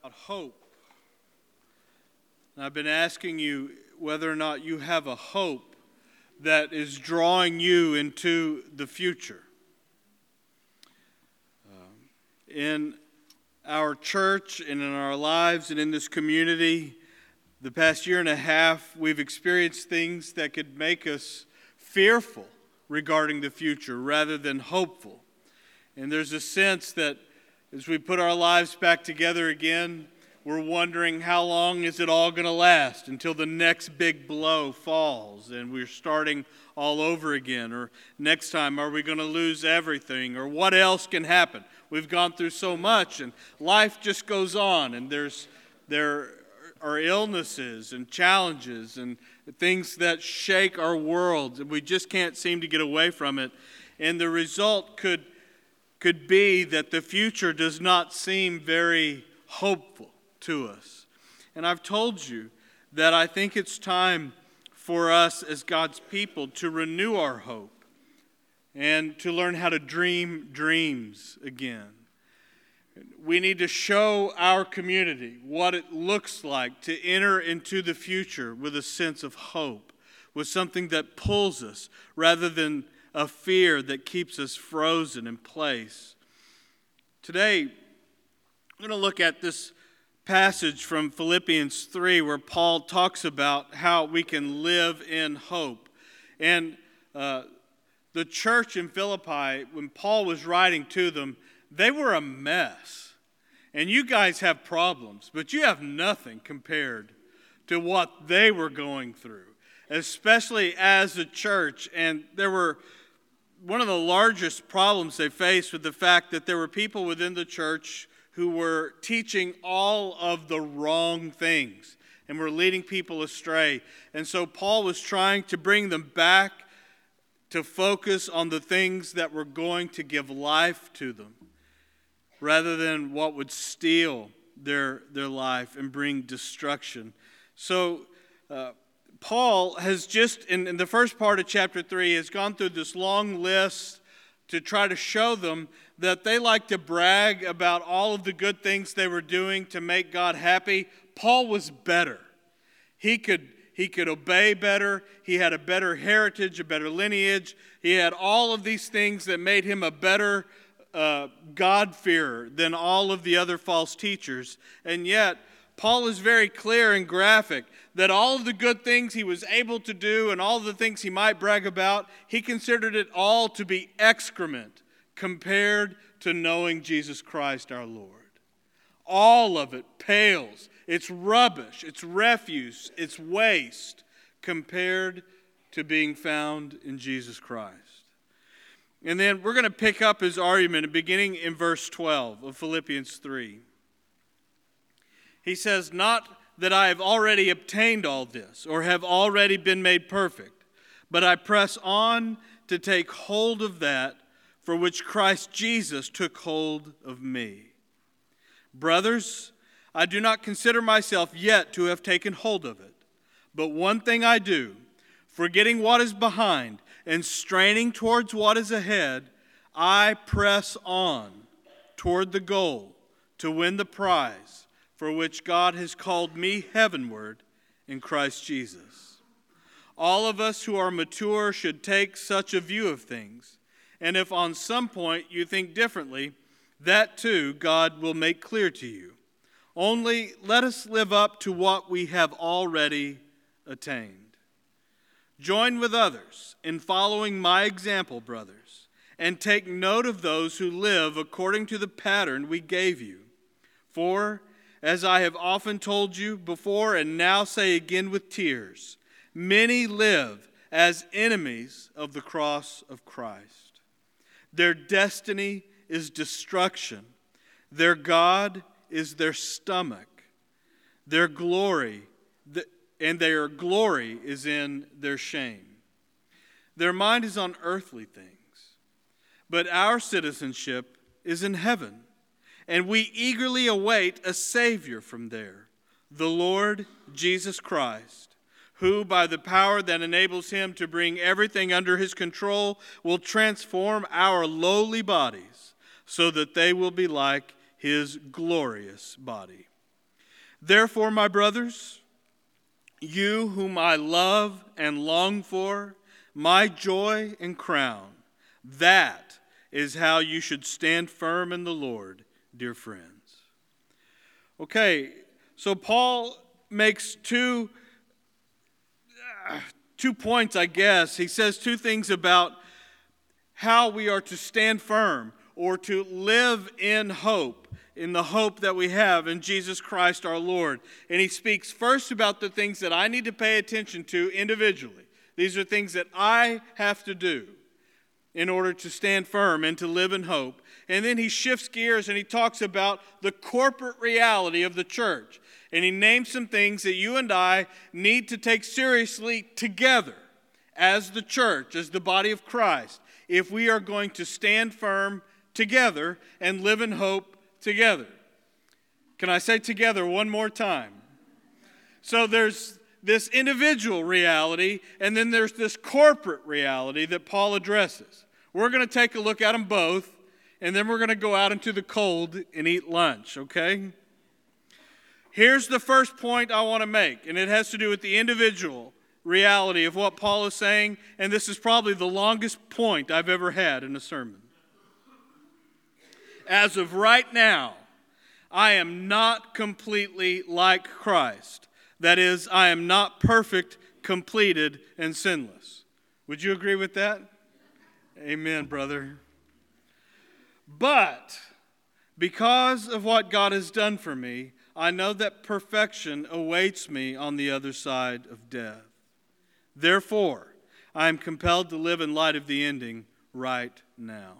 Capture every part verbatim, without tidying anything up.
about hope. And I've been asking you whether or not you have a hope that is drawing you into the future. Um, in our church and in our lives and in this community, the past year and a half, we've experienced things that could make us fearful regarding the future rather than hopeful. And there's a sense that as we put our lives back together again, we're wondering how long is it all going to last until the next big blow falls and we're starting all over again. Or next time, are we going to lose everything? Or what else can happen? We've gone through so much and life just goes on, and there's there are illnesses and challenges and things that shake our world, and we just can't seem to get away from it. And the result could could be that the future does not seem very hopeful to us. And I've told you that I think it's time for us as God's people to renew our hope and to learn how to dream dreams again. We need to show our community what it looks like to enter into the future with a sense of hope, with something that pulls us rather than a fear that keeps us frozen in place. Today, I'm going to look at this passage from Philippians three where Paul talks about how we can live in hope. And uh, the church in Philippi, when Paul was writing to them, they were a mess. And you guys have problems, but you have nothing compared to what they were going through, especially as a church. And there were one of the largest problems they faced with the fact that there were people within the church who were teaching all of the wrong things and were leading people astray. And so Paul was trying to bring them back to focus on the things that were going to give life to them, rather than what would steal their, their life and bring destruction. So uh, Paul has just, in, in the first part of chapter three, has gone through this long list to try to show them that they like to brag about all of the good things they were doing to make God happy. Paul was better. He could, he could obey better. He had a better heritage, a better lineage. He had all of these things that made him a better uh, God-fearer than all of the other false teachers. And yet, Paul is very clear and graphic that all of the good things he was able to do and all the things he might brag about, he considered it all to be excrement compared to knowing Jesus Christ our Lord. All of it pales. It's rubbish. It's refuse. It's waste compared to being found in Jesus Christ. And then we're going to pick up his argument beginning in verse twelve of Philippians three. He says, "Not that I have already obtained all this or have already been made perfect, but I press on to take hold of that for which Christ Jesus took hold of me. Brothers, I do not consider myself yet to have taken hold of it, but one thing I do, forgetting what is behind and straining towards what is ahead, I press on toward the goal to win the prize for which God has called me heavenward in Christ Jesus. All of us who are mature should take such a view of things. And if on some point you think differently, that too God will make clear to you. Only let us live up to what we have already attained. Join with others in following my example, brothers, and take note of those who live according to the pattern we gave you. For, as I have often told you before and now say again with tears, many live as enemies of the cross of Christ. Their destiny is destruction. Their God is their stomach. Their glory, and their glory is in their shame. Their mind is on earthly things, but our citizenship is in heaven, and we eagerly await a Savior from there, the Lord Jesus Christ, who, by the power that enables him to bring everything under his control, will transform our lowly bodies so that they will be like his glorious body. Therefore, my brothers, you whom I love and long for, my joy and crown, that is how you should stand firm in the Lord, dear friends. Okay, so Paul makes two, uh, two points, I guess. He says two things about how we are to stand firm or to live in hope, in the hope that we have in Jesus Christ our Lord. And he speaks first about the things that I need to pay attention to individually. These are things that I have to do in order to stand firm and to live in hope. And then he shifts gears and he talks about the corporate reality of the church. And he names some things that you and I need to take seriously together as the church, as the body of Christ, if we are going to stand firm together and live in hope together. Can I say together one more time? So there's this individual reality, and then there's this corporate reality that Paul addresses. We're going to take a look at them both, and then we're going to go out into the cold and eat lunch, okay? Here's the first point I want to make, and it has to do with the individual reality of what Paul is saying, and this is probably the longest point I've ever had in a sermon. As of right now, I am not completely like Christ. That is, I am not perfect, completed, and sinless. Would you agree with that? Amen, brother. But because of what God has done for me, I know that perfection awaits me on the other side of death. Therefore, I am compelled to live in light of the ending right now.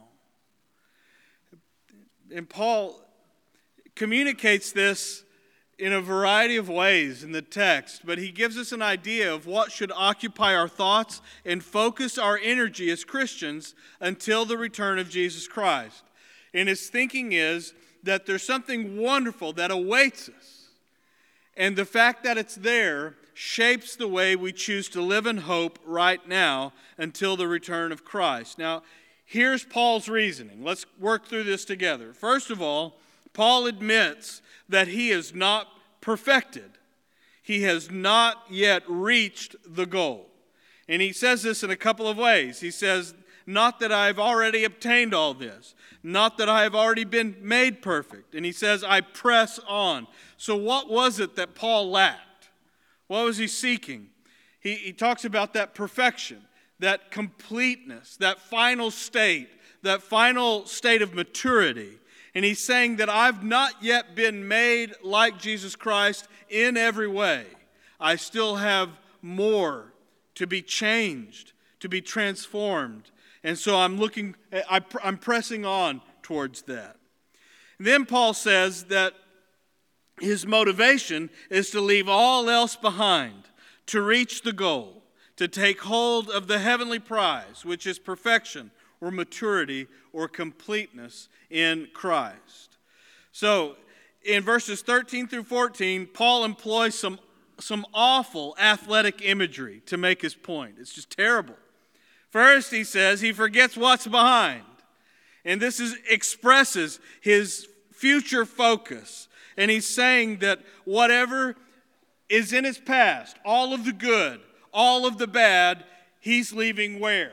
And Paul communicates this in a variety of ways in the text, but he gives us an idea of what should occupy our thoughts and focus our energy as Christians until the return of Jesus Christ. And his thinking is that there's something wonderful that awaits us. And the fact that it's there shapes the way we choose to live in hope right now until the return of Christ. Now, here's Paul's reasoning. Let's work through this together. First of all, Paul admits that he is not perfected. He has not yet reached the goal. And he says this in a couple of ways. He says, not that I've already obtained all this, not that I have already been made perfect. And he says, I press on. So what was it that Paul lacked? What was he seeking? He, he talks about that perfection, that completeness, that final state, that final state of maturity. And he's saying that I've not yet been made like Jesus Christ in every way. I still have more to be changed, to be transformed. And so I'm looking, I'm pressing on towards that. And then Paul says that his motivation is to leave all else behind, to reach the goal, to take hold of the heavenly prize, which is perfection or maturity or completeness in Christ. So in verses thirteen through fourteen, Paul employs some, some awful athletic imagery to make his point. It's just terrible. First, he says he forgets what's behind. And this is, expresses his future focus. And he's saying that whatever is in his past, all of the good, all of the bad, he's leaving where?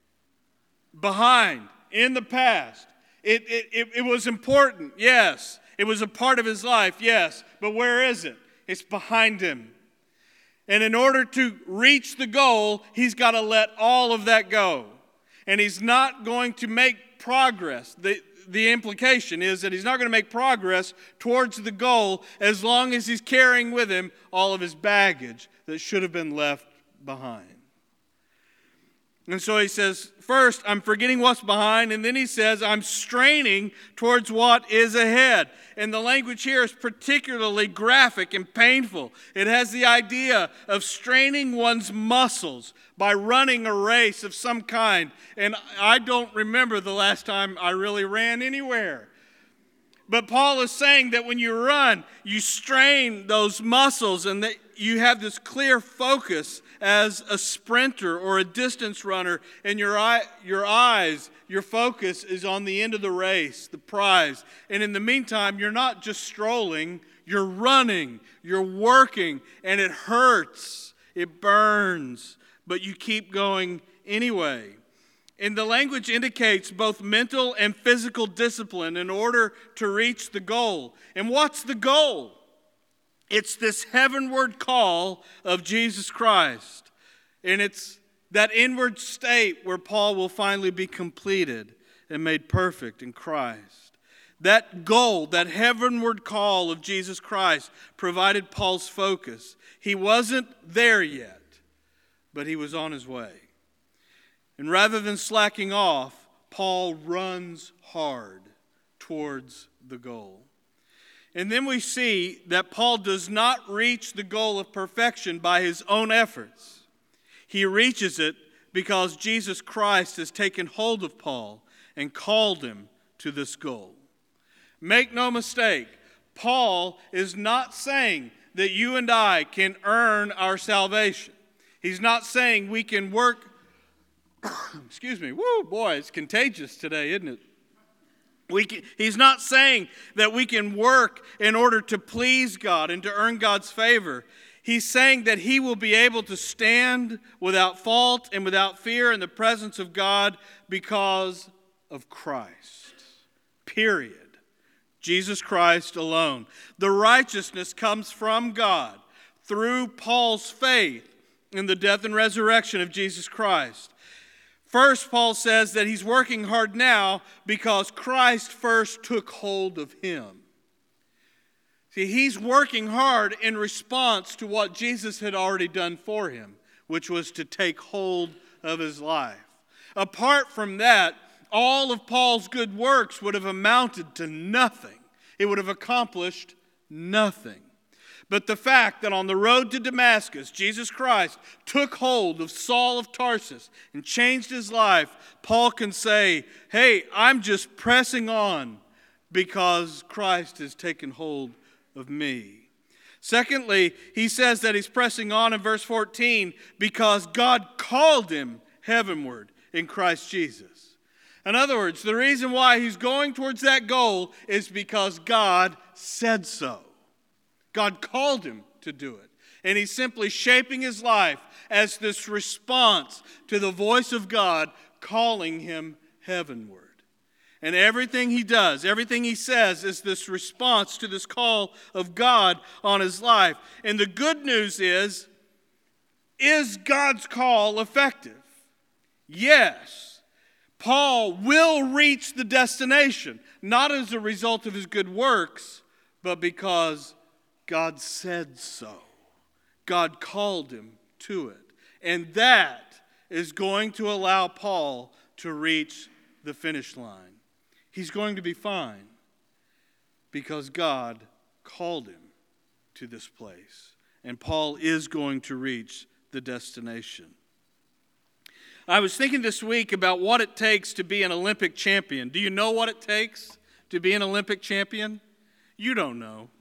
Behind, in the past. It, it, it, it was important, yes. It was a part of his life, yes. But where is it? It's behind him. And in order to reach the goal, he's got to let all of that go. And he's not going to make progress. The, the implication is that he's not going to make progress towards the goal as long as he's carrying with him all of his baggage that should have been left behind. And so he says, first, I'm forgetting what's behind, and then he says, I'm straining towards what is ahead. And the language here is particularly graphic and painful. It has the idea of straining one's muscles by running a race of some kind. And I don't remember the last time I really ran anywhere. But Paul is saying that when you run, you strain those muscles and that you have this clear focus as a sprinter or a distance runner, and your eye, your eyes, your focus is on the end of the race, the prize. And in the meantime, you're not just strolling, You're running, you're working, and it hurts. It burns, but you keep going anyway. And the language indicates both mental and physical discipline in order to reach the goal. And what's the goal? It's this heavenward call of Jesus Christ. And it's that inward state where Paul will finally be completed and made perfect in Christ. That goal, that heavenward call of Jesus Christ provided Paul's focus. He wasn't there yet, but he was on his way. And rather than slacking off, Paul runs hard towards the goal. And then we see that Paul does not reach the goal of perfection by his own efforts. He reaches it because Jesus Christ has taken hold of Paul and called him to this goal. Make no mistake, Paul is not saying that you and I can earn our salvation. He's not saying we can work Excuse me. Woo, boy, it's contagious today, isn't it? We can, he's not saying that we can work in order to please God and to earn God's favor. He's saying that he will be able to stand without fault and without fear in the presence of God because of Christ. Period. Jesus Christ alone. The righteousness comes from God through Paul's faith in the death and resurrection of Jesus Christ. First, Paul says that he's working hard now because Christ first took hold of him. See, he's working hard in response to what Jesus had already done for him, which was to take hold of his life. Apart from that, all of Paul's good works would have amounted to nothing. It would have accomplished nothing. But the fact that on the road to Damascus, Jesus Christ took hold of Saul of Tarsus and changed his life, Paul can say, hey, I'm just pressing on because Christ has taken hold of me. Secondly, he says that he's pressing on in verse fourteen because God called him heavenward in Christ Jesus. In other words, the reason why he's going towards that goal is because God said so. God called him to do it. And he's simply shaping his life as this response to the voice of God calling him heavenward. And everything he does, everything he says is this response to this call of God on his life. And the good news is, is God's call effective? Yes. Paul will reach the destination, not as a result of his good works, but because God said so. God called him to it. And that is going to allow Paul to reach the finish line. He's going to be fine because God called him to this place. And Paul is going to reach the destination. I was thinking this week about what it takes to be an Olympic champion. Do you know what it takes to be an Olympic champion? You don't know.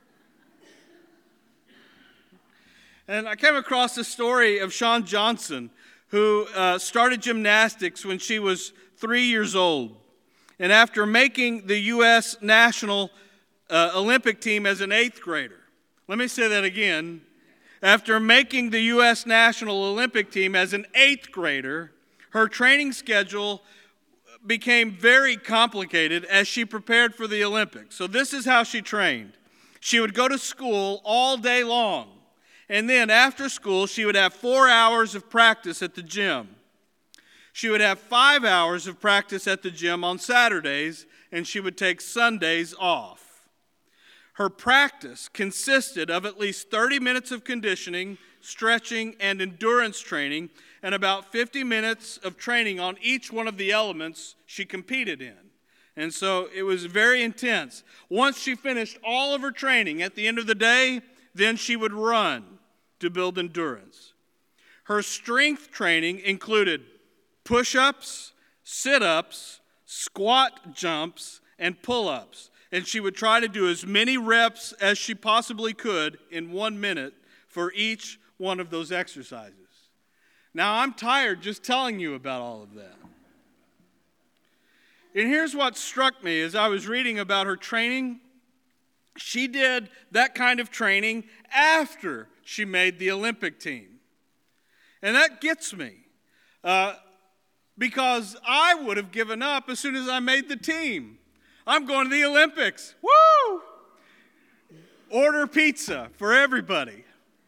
And I came across the story of Shawn Johnson, who uh, started gymnastics when she was three years old. And after making the U S national uh, Olympic team as an eighth grader, let me say that again. After making the U S national Olympic team as an eighth grader, her training schedule became very complicated as she prepared for the Olympics. So this is how she trained. She would go to school all day long. And then after school, she would have four hours of practice at the gym. She would have five hours of practice at the gym on Saturdays, and she would take Sundays off. Her practice consisted of at least thirty minutes of conditioning, stretching, and endurance training, and about fifty minutes of training on each one of the elements she competed in. And so it was very intense. Once she finished all of her training at the end of the day, then she would run to build endurance. Her strength training included push-ups, sit-ups, squat jumps, and pull-ups. And she would try to do as many reps as she possibly could in one minute for each one of those exercises. Now, I'm tired just telling you about all of that. And here's what struck me as I was reading about her training She did that kind of training after she made the Olympic team. And that gets me, uh, because I would have given up as soon as I made the team. I'm going to the Olympics. Woo! Order pizza for everybody.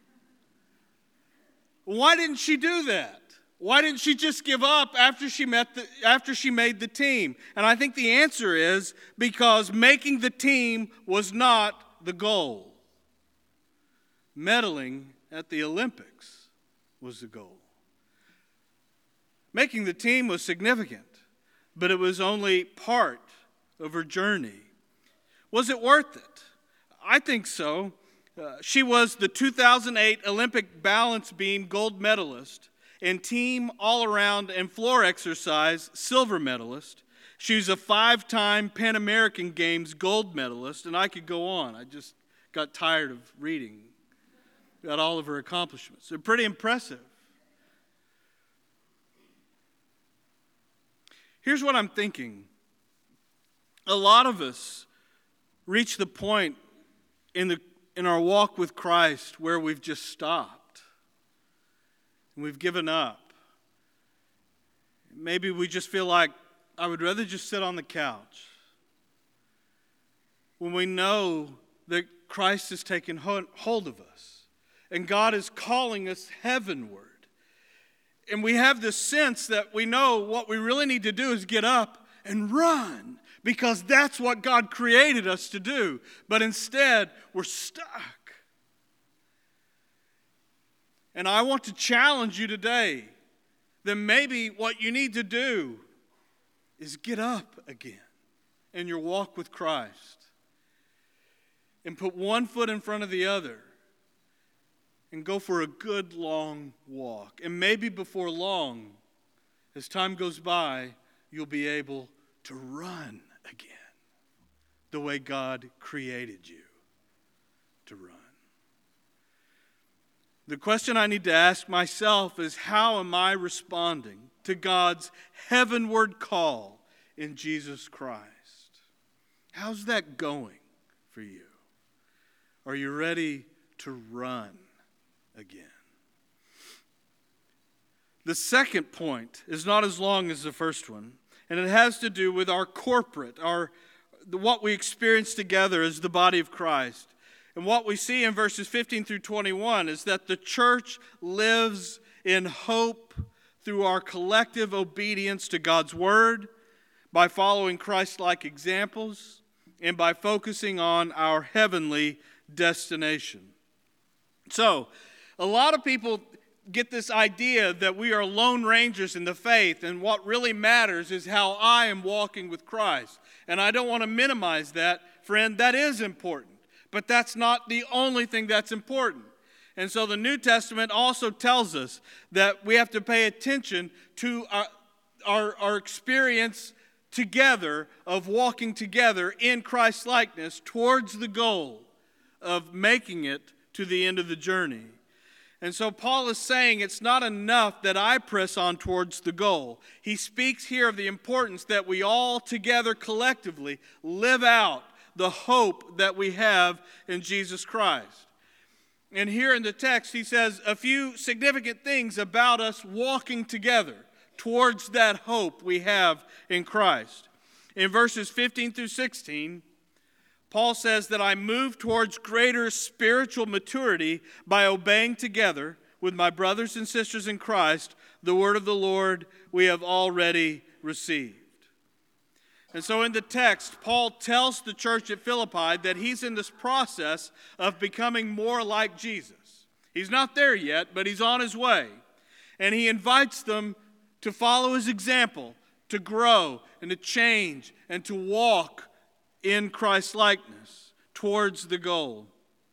Why didn't she do that? Why didn't she just give up after she met the, after she made the team? And I think the answer is because making the team was not the goal. Medaling at the Olympics was the goal. Making the team was significant, but it was only part of her journey. Was it worth it? I think so. Uh, she was the two thousand eight Olympic balance beam gold medalist and team all-around and floor exercise silver medalist. She's a five-time Pan American Games gold medalist, and I could go on. I just got tired of reading about all of her accomplishments. They're pretty impressive. Here's what I'm thinking. A lot of us reach the point in the in our walk with Christ where we've just stopped and we've given up. Maybe we just feel like, I would rather just sit on the couch. When we know that Christ has taken hold of us and God is calling us heavenward. And we have this sense that we know what we really need to do is get up and run, because that's what God created us to do. But instead, we're stuck. And I want to challenge you today that maybe what you need to do is get up again in your walk with Christ and put one foot in front of the other and go for a good long walk. And maybe before long, as time goes by, you'll be able to run again the way God created you to run. The question I need to ask myself is, how am I responding to God's heavenward call in Jesus Christ? How's that going for you? Are you ready to run again? The second point is not as long as the first one, and it has to do with our corporate, our what we experience together as the body of Christ. And what we see in verses fifteen through twenty-one is that the church lives in hope through our collective obedience to God's word, by following Christ-like examples, and by focusing on our heavenly destination. So, a lot of people get this idea that we are lone rangers in the faith, and what really matters is how I am walking with Christ. And I don't want to minimize that, friend. That is important, but that's not the only thing that's important. And so the New Testament also tells us that we have to pay attention to our, our, our experience together of walking together in Christ's likeness towards the goal of making it to the end of the journey. And so Paul is saying it's not enough that I press on towards the goal. He speaks here of the importance that we all together collectively live out the hope that we have in Jesus Christ. And here in the text he says a few significant things about us walking together towards that hope we have in Christ. In verses fifteen through sixteen, Paul says that I move towards greater spiritual maturity by obeying together with my brothers and sisters in Christ the word of the Lord we have already received. And so in the text, Paul tells the church at Philippi that he's in this process of becoming more like Jesus. He's not there yet, but he's on his way. And he invites them to follow his example, to grow and to change and to walk in Christ's likeness towards the goal.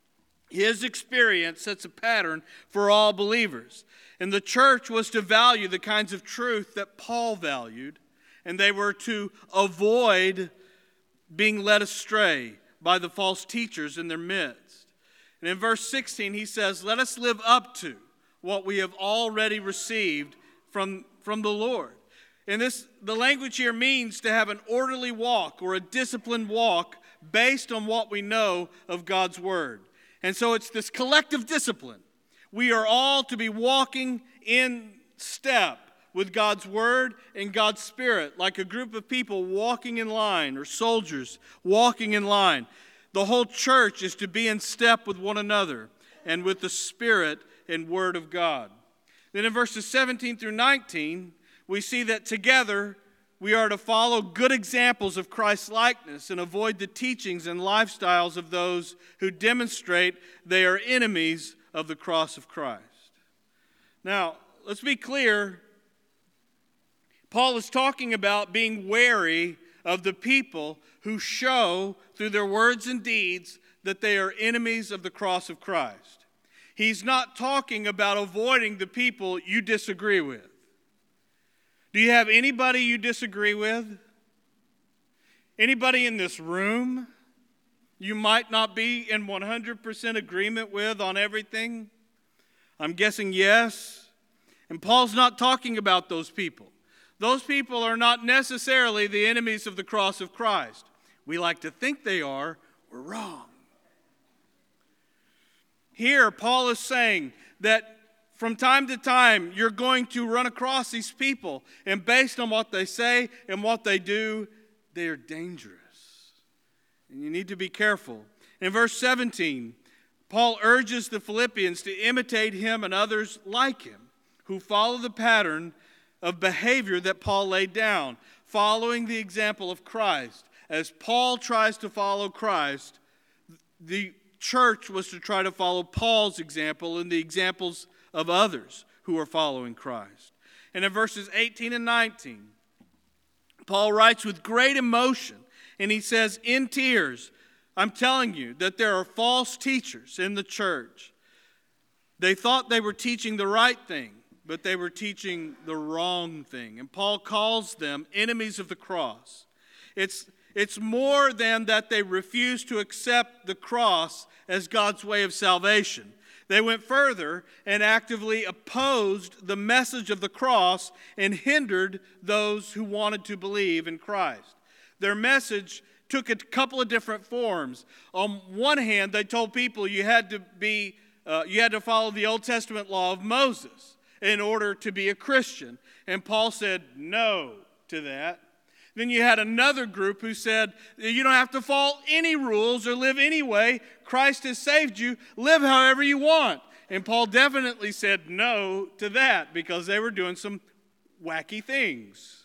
His experience sets a pattern for all believers. And the church was to value the kinds of truth that Paul valued, and they were to avoid being led astray by the false teachers in their midst. And in verse sixteen he says, let us live up to what we have already received from, from the Lord. And this, the language here means to have an orderly walk or a disciplined walk based on what we know of God's Word. And so it's this collective discipline. We are all to be walking in step with God's Word and God's Spirit, like a group of people walking in line, or soldiers walking in line. The whole church is to be in step with one another and with the Spirit and Word of God. Then in verses seventeen through nineteen, we see that together we are to follow good examples of Christ's likeness and avoid the teachings and lifestyles of those who demonstrate they are enemies of the cross of Christ. Now, let's be clear. Paul is talking about being wary of the people who show through their words and deeds that they are enemies of the cross of Christ. He's not talking about avoiding the people you disagree with. Do you have anybody you disagree with? Anybody in this room you might not be in one hundred percent agreement with on everything? I'm guessing yes. And Paul's not talking about those people. Those people are not necessarily the enemies of the cross of Christ. We like to think they are. We're wrong. Here, Paul is saying that from time to time, you're going to run across these people, and based on what they say and what they do, they are dangerous. And you need to be careful. In verse seventeen, Paul urges the Philippians to imitate him and others like him, who follow the pattern of behavior that Paul laid down, following the example of Christ. As Paul tries to follow Christ, the church was to try to follow Paul's example and the examples of others who are following Christ. And in verses eighteen and nineteen, Paul writes with great emotion, and he says, in tears, I'm telling you that there are false teachers in the church. They thought they were teaching the right thing, but they were teaching the wrong thing. And Paul calls them enemies of the cross. It's, it's more than that they refuse to accept the cross as God's way of salvation. They went further and actively opposed the message of the cross and hindered those who wanted to believe in Christ. Their message took a couple of different forms. On one hand, they told people you had to be, uh, you had to follow the Old Testament law of Moses in order to be a Christian. And Paul said no to that. Then you had another group who said, you don't have to follow any rules or live any way. Christ has saved you. Live however you want. And Paul definitely said no to that because they were doing some wacky things.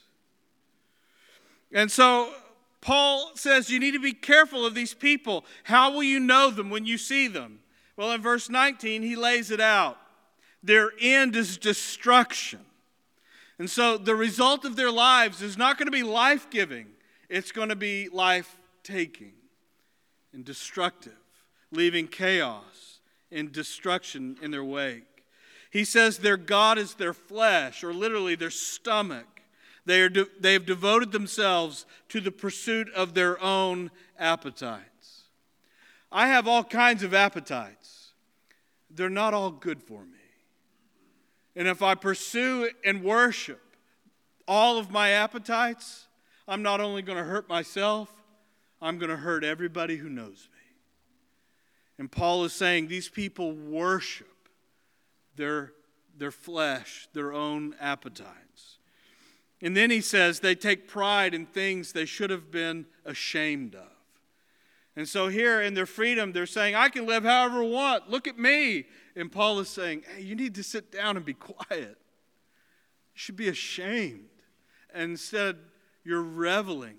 And so Paul says you need to be careful of these people. How will you know them when you see them? Well, in verse nineteen, he lays it out. Their end is destruction. And so the result of their lives is not going to be life-giving. It's going to be life-taking and destructive, leaving chaos and destruction in their wake. He says their God is their flesh, or literally their stomach. They are de- they have devoted themselves to the pursuit of their own appetites. I have all kinds of appetites. They're not all good for me. And if I pursue and worship all of my appetites, I'm not only going to hurt myself, I'm going to hurt everybody who knows me. And Paul is saying these people worship their, their flesh, their own appetites. And then he says they take pride in things they should have been ashamed of. And so here in their freedom, they're saying, I can live however I want. Look at me. And Paul is saying, hey, you need to sit down and be quiet. You should be ashamed. And instead, you're reveling.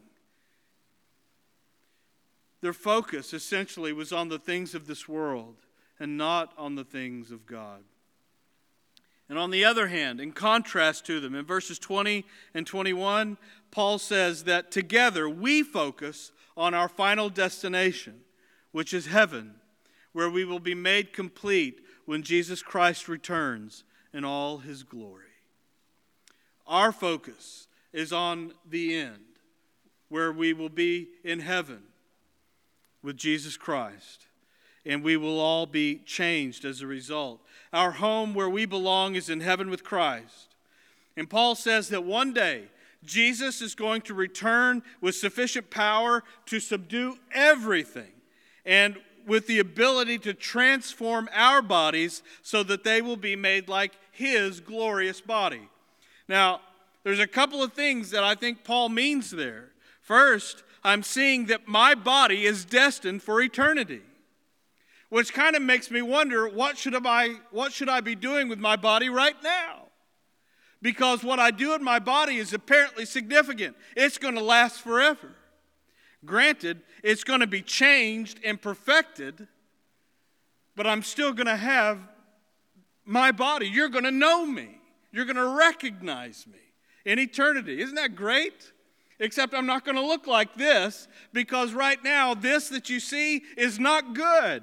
Their focus essentially was on the things of this world and not on the things of God. And on the other hand, in contrast to them, in verses twenty and twenty-one, Paul says that together we focus on our final destination, which is heaven, where we will be made complete when Jesus Christ returns in all his glory. Our focus is on the end, where we will be in heaven with Jesus Christ, and we will all be changed as a result. Our home where we belong is in heaven with Christ. And Paul says that one day Jesus is going to return with sufficient power to subdue everything and with the ability to transform our bodies so that they will be made like his glorious body. Now, there's a couple of things that I think Paul means there. First, I'm seeing that my body is destined for eternity, which kind of makes me wonder, what should I, what should I be doing with my body right now? Because what I do in my body is apparently significant. It's going to last forever. Granted, it's going to be changed and perfected, but I'm still going to have my body. You're going to know me. You're going to recognize me in eternity. Isn't that great? Except I'm not going to look like this, because right now, this that you see is not good.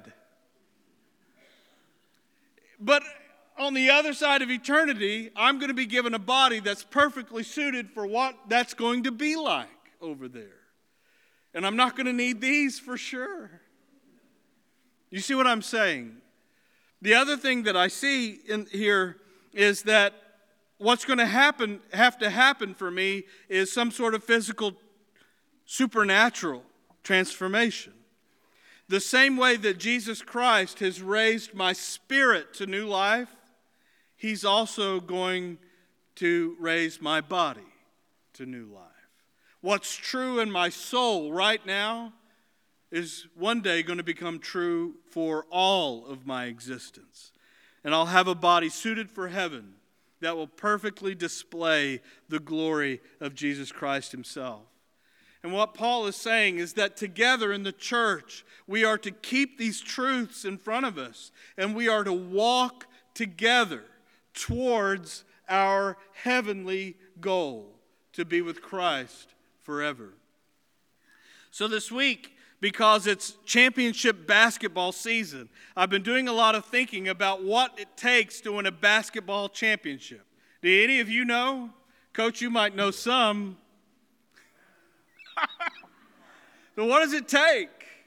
But on the other side of eternity, I'm going to be given a body that's perfectly suited for what that's going to be like over there. And I'm not going to need these for sure. You see what I'm saying? The other thing that I see in here is that what's going to happen, have to happen for me is some sort of physical, supernatural transformation. The same way that Jesus Christ has raised my spirit to new life, he's also going to raise my body to new life. What's true in my soul right now is one day going to become true for all of my existence. And I'll have a body suited for heaven that will perfectly display the glory of Jesus Christ himself. And what Paul is saying is that together in the church, we are to keep these truths in front of us, and we are to walk together towards our heavenly goal, to be with Christ forever. So this week, because it's championship basketball season, I've been doing a lot of thinking about what it takes to win a basketball championship. Do any of you know? Coach, you might know some. So what does it take?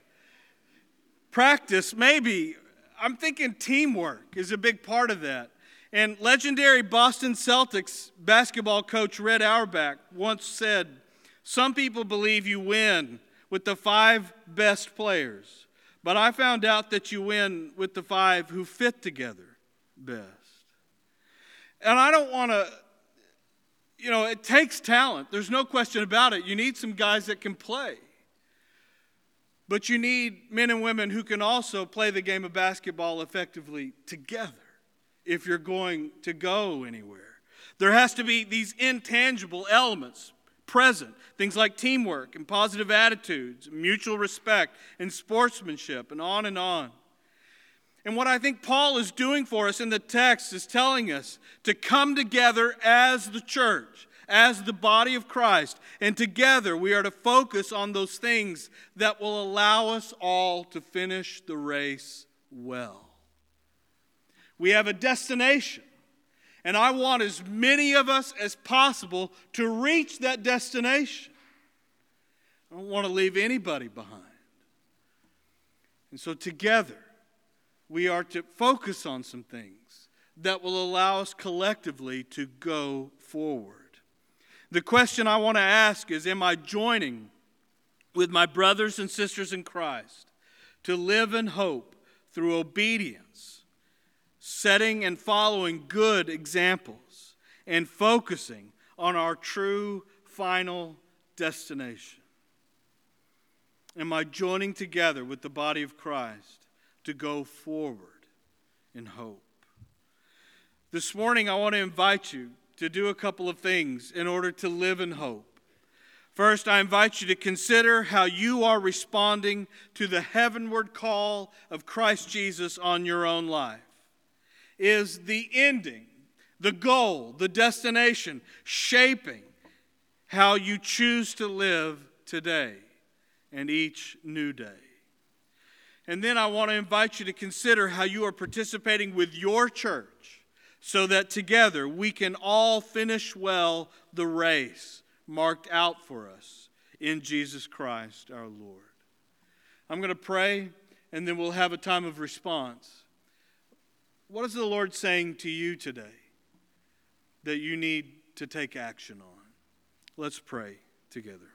Practice, maybe. I'm thinking teamwork is a big part of that. And legendary Boston Celtics basketball coach Red Auerbach once said, "Some people believe you win with the five best players, but I found out that you win with the five who fit together best." And I don't want to, you know, it takes talent. There's no question about it. You need some guys that can play. But you need men and women who can also play the game of basketball effectively together if you're going to go anywhere. There has to be these intangible elements present, things like teamwork and positive attitudes, mutual respect and sportsmanship, and on and on. And what I think Paul is doing for us in the text is telling us to come together as the church, as the body of Christ, and together we are to focus on those things that will allow us all to finish the race well. We have a destination, and I want as many of us as possible to reach that destination. I don't want to leave anybody behind. And so together, we are to focus on some things that will allow us collectively to go forward. The question I want to ask is, am I joining with my brothers and sisters in Christ to live in hope through obedience, setting and following good examples, and focusing on our true final destination? Am I joining together with the body of Christ to go forward in hope? This morning, I want to invite you to do a couple of things in order to live in hope. First, I invite you to consider how you are responding to the heavenward call of Christ Jesus on your own life. Is the ending, the goal, the destination shaping how you choose to live today and each new day? And then I want to invite you to consider how you are participating with your church so that together we can all finish well the race marked out for us in Jesus Christ our Lord. I'm going to pray, and then we'll have a time of response. What is the Lord saying to you today that you need to take action on? Let's pray together.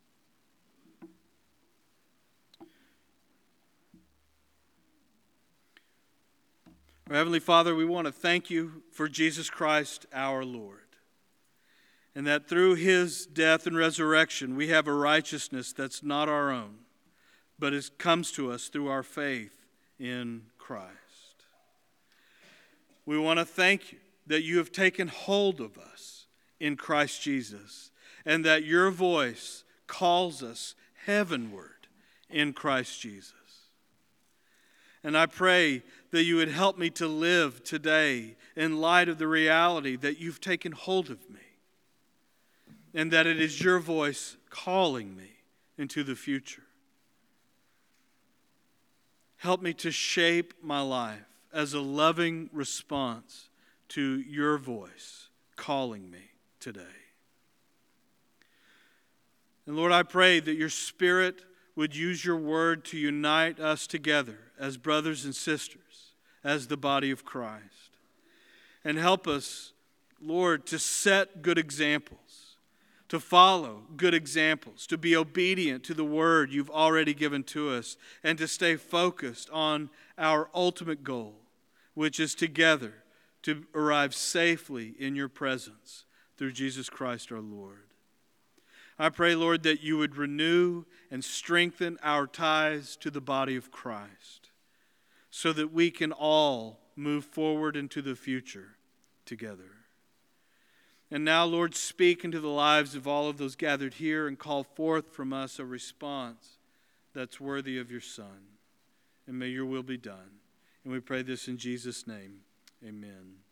Our Heavenly Father, we want to thank you for Jesus Christ our Lord, and that through his death and resurrection we have a righteousness that's not our own, but it comes to us through our faith in Christ. We want to thank you that you have taken hold of us in Christ Jesus, and that your voice calls us heavenward in Christ Jesus. And I pray that you would help me to live today in light of the reality that you've taken hold of me, and that it is your voice calling me into the future. Help me to shape my life as a loving response to your voice calling me today. And Lord, I pray that your Spirit would use your word to unite us together as brothers and sisters, as the body of Christ. And help us, Lord, to set good examples, to follow good examples, to be obedient to the word you've already given to us, and to stay focused on our ultimate goal, which is together to arrive safely in your presence through Jesus Christ our Lord. I pray, Lord, that you would renew and strengthen our ties to the body of Christ so that we can all move forward into the future together. And now, Lord, speak into the lives of all of those gathered here and call forth from us a response that's worthy of your Son. And may your will be done. And we pray this in Jesus' name. Amen.